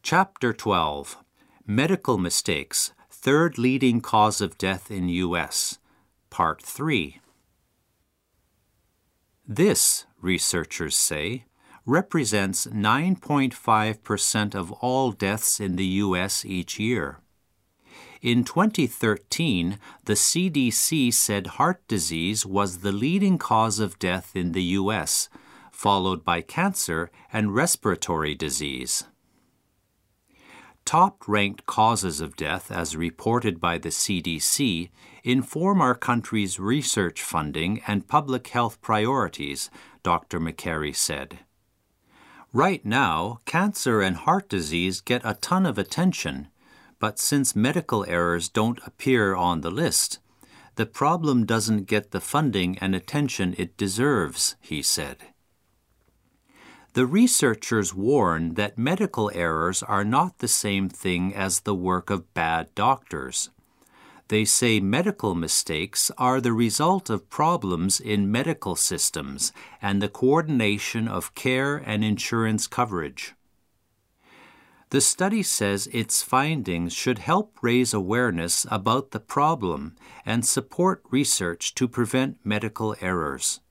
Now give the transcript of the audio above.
Chapter 12. Medical Mistakes, Third Leading Cause of Death in U.S. Part 3. This, researchers say, represents 9.5% of all deaths in the U.S. each year. In 2013, the CDC said heart disease was the leading cause of death in the U.S., followed by cancer and respiratory disease. Top-ranked causes of death, as reported by the CDC, inform our country's research funding and public health priorities, Dr. McCary said. Right now, cancer and heart disease get a ton of attention, but since medical errors don't appear on the list, the problem doesn't get the funding and attention it deserves, he said. The researchers warn that medical errors are not the same thing as the work of bad doctors. They say medical mistakes are the result of problems in medical systems and the coordination of care and insurance coverage. The study says its findings should help raise awareness about the problem and support research to prevent medical errors.